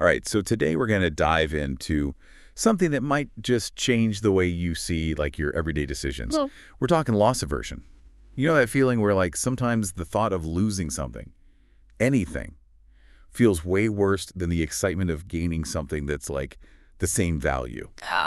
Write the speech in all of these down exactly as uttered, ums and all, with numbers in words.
All right, so today we're going to dive into something that might just change the way you see like your everyday decisions. Well, We're talking loss aversion. You know that feeling where like sometimes the thought of losing something, anything, feels way worse than the excitement of gaining something that's like the same value.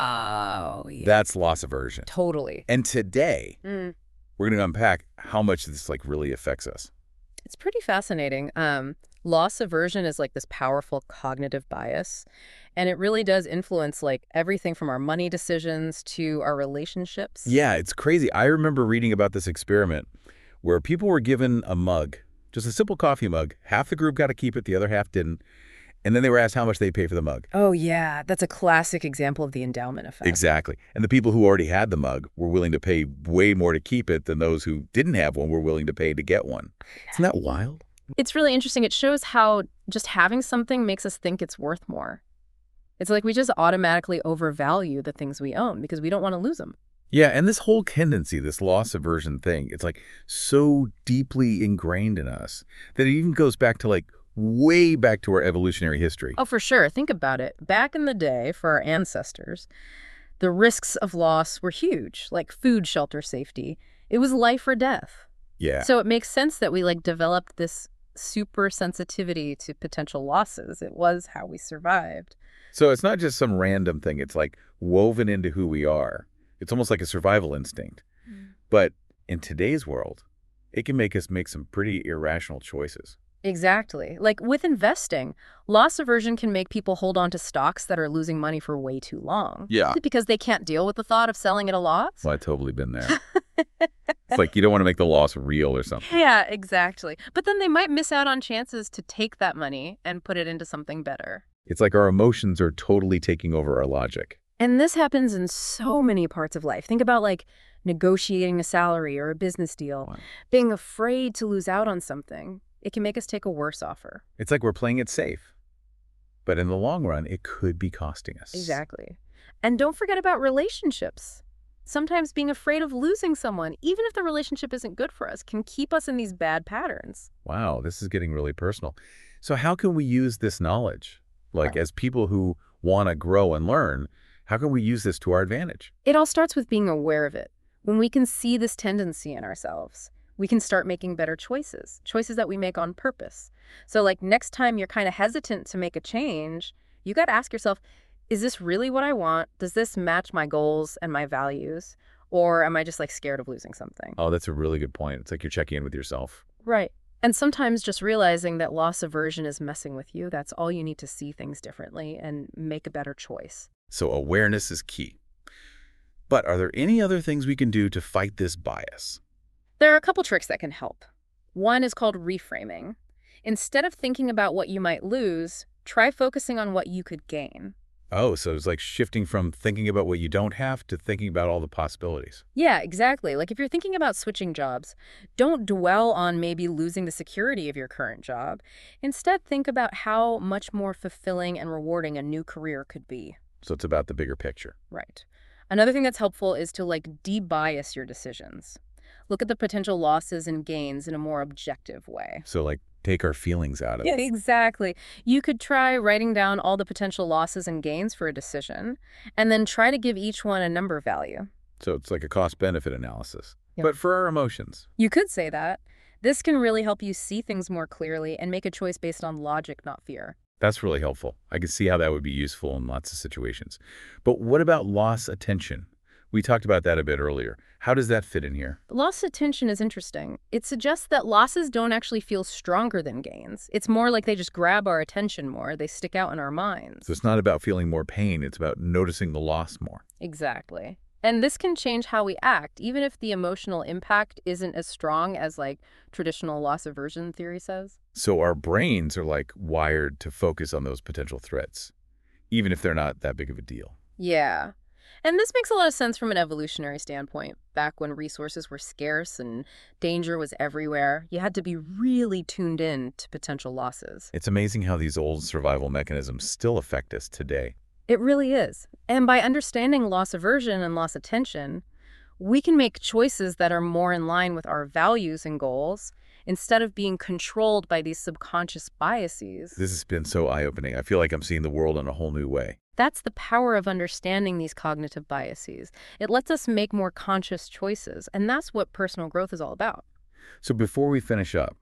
oh, yeah. That's loss aversion. Totally. And today Mm. we're going to unpack how much this like really affects us. It's pretty fascinating. Um, loss aversion is like this powerful cognitive bias, and it really does influence like everything from our money decisions to our relationships. Yeah, it's crazy. I remember reading about this experiment where people were given a mug, just a simple coffee mug. Half the group got to keep it, the other half didn't. And then they were asked how much they'd pay for the mug. Oh, yeah. That's a classic example of the endowment effect. Exactly. And the people who already had the mug were willing to pay way more to keep it than those who didn't have one were willing to pay to get one. Isn't that wild? It's really interesting. It shows how just having something makes us think it's worth more. It's like we just automatically overvalue the things we own because we don't want to lose them. Yeah, and this whole tendency, this loss aversion thing, it's like so deeply ingrained in us that it even goes back to like way back to our evolutionary history. Oh, for sure. Think about it. Back in the day, for our ancestors, the risks of loss were huge, like food, shelter, safety. It was life or death. Yeah. So it makes sense that we like developed this super sensitivity to potential losses. It was how we survived. So it's not just some random thing. It's like woven into who we are. It's almost like a survival instinct. Mm. But in today's world, it can make us make some pretty irrational choices. Exactly. Like with investing, loss aversion can make people hold on to stocks that are losing money for way too long. Yeah. Because they can't deal with the thought of selling at a loss. Well, I've totally been there. It's like you don't want to make the loss real or something. Yeah, exactly. But then they might miss out on chances to take that money and put it into something better. It's like our emotions are totally taking over our logic. And this happens in so many parts of life. Think about like negotiating a salary or a business deal, Wow. being afraid to lose out on something. It can make us take a worse offer. It's like we're playing it safe. But in the long run, it could be costing us. Exactly. And don't forget about relationships. Sometimes being afraid of losing someone, even if the relationship isn't good for us, can keep us in these bad patterns. Wow, this is getting really personal. So how can we use this knowledge? Like Right. as people who want to grow and learn, how can we use this to our advantage? It all starts with being aware of it. When we can see this tendency in ourselves, we can start making better choices, choices that we make on purpose. So like next time you're kind of hesitant to make a change, you got to ask yourself, is this really what I want? Does this match my goals and my values? Or am I just like scared of losing something? Oh, that's a really good point. It's like you're checking in with yourself. Right. And sometimes just realizing that loss aversion is messing with you, that's all you need to see things differently and make a better choice. So awareness is key. But are there any other things we can do to fight this bias? There are a couple tricks that can help. One is called reframing. Instead of thinking about what you might lose, try focusing on what you could gain. Oh, so it's like shifting from thinking about what you don't have to thinking about all the possibilities. Yeah, exactly. Like if you're thinking about switching jobs, don't dwell on maybe losing the security of your current job. Instead, think about how much more fulfilling and rewarding a new career could be. So it's about the bigger picture. Right. Another thing that's helpful is to like de-bias your decisions. Look at the potential losses and gains in a more objective way. So like take our feelings out of Yeah, it. exactly. You could try writing down all the potential losses and gains for a decision, and then try to give each one a number value. So it's like a cost-benefit analysis. Yep. But for our emotions. You could say that. This can really help you see things more clearly and make a choice based on logic, not fear. That's really helpful. I can see how that would be useful in lots of situations. But what about loss attention? We talked about that a bit earlier. How does that fit in here? Loss attention is interesting. It suggests that losses don't actually feel stronger than gains. It's more like they just grab our attention more. They stick out in our minds. So it's not about feeling more pain. It's about noticing the loss more. Exactly. And this can change how we act, even if the emotional impact isn't as strong as like traditional loss aversion theory says. So our brains are like wired to focus on those potential threats, even if they're not that big of a deal. Yeah. And this makes a lot of sense from an evolutionary standpoint. Back when resources were scarce and danger was everywhere, you had to be really tuned in to potential losses. It's amazing how these old survival mechanisms still affect us today. It really is. And by understanding loss aversion and loss attention, we can make choices that are more in line with our values and goals instead of being controlled by these subconscious biases. This has been so eye-opening. I feel like I'm seeing the world in a whole new way. That's the power of understanding these cognitive biases. It lets us make more conscious choices, and that's what personal growth is all about. So before we finish up,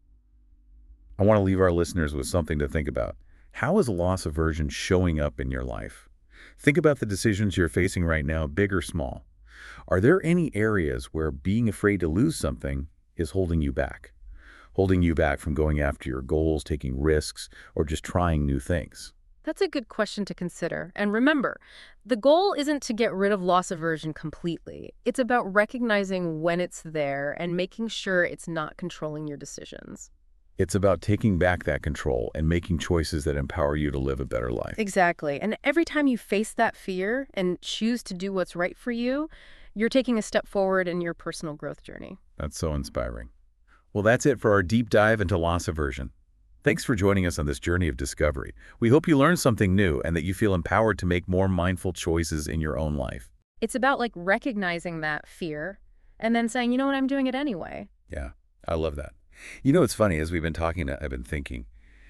I want to leave our listeners with something to think about. How is loss aversion showing up in your life? Think about the decisions you're facing right now, big or small. Are there any areas where being afraid to lose something is holding you back? Holding you back from going after your goals, taking risks, or just trying new things? That's a good question to consider. And remember, the goal isn't to get rid of loss aversion completely. It's about recognizing when it's there and making sure it's not controlling your decisions. It's about taking back that control and making choices that empower you to live a better life. Exactly. And every time you face that fear and choose to do what's right for you, you're taking a step forward in your personal growth journey. That's so inspiring. Well, that's it for our deep dive into loss aversion. Thanks for joining us on this journey of discovery. We hope you learned something new and that you feel empowered to make more mindful choices in your own life. It's about like recognizing that fear and then saying, you know what, I'm doing it anyway. Yeah, I love that. You know, it's funny, as we've been talking, I've been thinking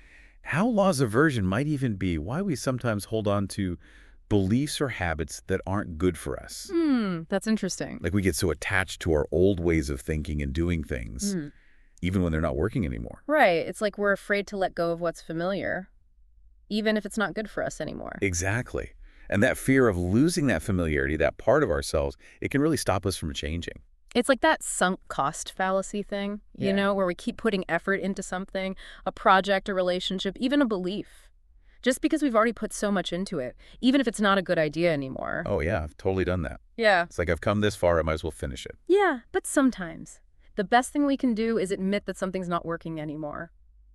how loss aversion might even be why we sometimes hold on to beliefs or habits that aren't good for us. Hmm, that's interesting. Like we get so attached to our old ways of thinking and doing things, Hmm. even when they're not working anymore. Right. It's like we're afraid to let go of what's familiar, even if it's not good for us anymore. Exactly. And that fear of losing that familiarity, that part of ourselves, it can really stop us from changing. It's like that sunk cost fallacy thing, you Yeah. know, where we keep putting effort into something, a project, a relationship, even a belief, just because we've already put so much into it, even if it's not a good idea anymore. Oh, yeah, I've totally done that. Yeah. It's like I've come this far, I might as well finish it. Yeah, but sometimes the best thing we can do is admit that something's not working anymore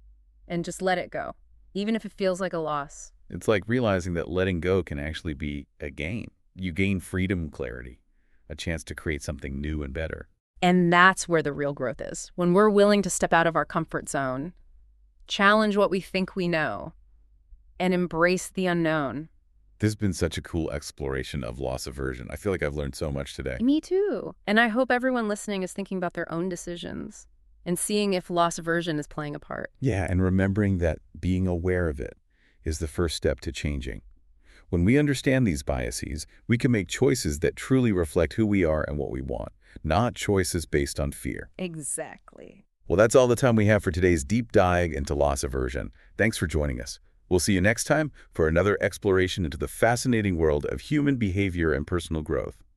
and just let it go, even if it feels like a loss. It's like realizing that letting go can actually be a gain. You gain freedom, clarity, a chance to create something new and better. And that's where the real growth is, when we're willing to step out of our comfort zone, challenge what we think we know, and embrace the unknown. This has been such a cool exploration of loss aversion. I feel like I've learned so much today. Me too. And I hope everyone listening is thinking about their own decisions and seeing if loss aversion is playing a part. Yeah, and remembering that being aware of it is the first step to changing. When we understand these biases, we can make choices that truly reflect who we are and what we want, not choices based on fear. Exactly. Well, that's all the time we have for today's deep dive into loss aversion. Thanks for joining us. We'll see you next time for another exploration into the fascinating world of human behavior and personal growth.